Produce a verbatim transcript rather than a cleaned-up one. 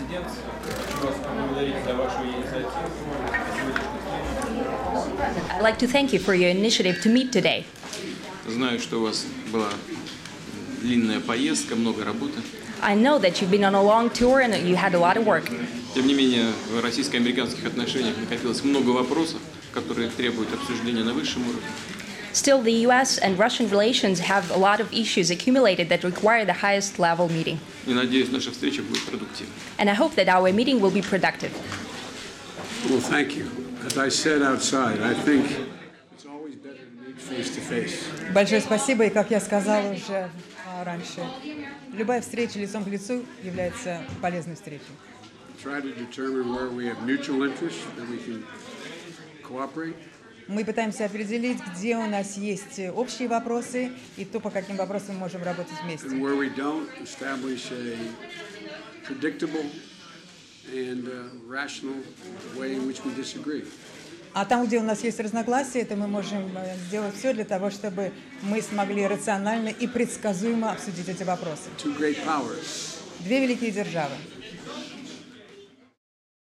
президент. Хочу вас поблагодарить за вашу инициативу. I'd like to thank you for your initiative to meet today. Знаю, что у вас была длинная поездка, много работы. I know that you've been on a long tour and you had a lot of work. Тем не менее, в российско-американских отношениях накопилось много вопросов, которые требуют обсуждения на высшем уровне. Still, the U S and Russian relations have a lot of issues accumulated that require the highest level meeting. И надеюсь, наша встреча будет продуктивной. And I hope that our meeting will be productive. Well, thank you. As I said outside, I think it's always better to meet face to face. Большое спасибо, и как я сказала уже а, раньше, любая встреча лицом к лицу является полезной встречей. Try to determine where we have mutual interest that we can cooperate. Мы пытаемся определить, где у нас есть общие вопросы и то, по каким вопросам мы можем работать вместе. And where we don't, establish a predictable and uh, rational way in which we disagree. А там, где у нас есть разногласия, то мы можем сделать все для того, чтобы мы смогли рационально и предсказуемо обсудить эти вопросы. Two great powers. Две великие державы.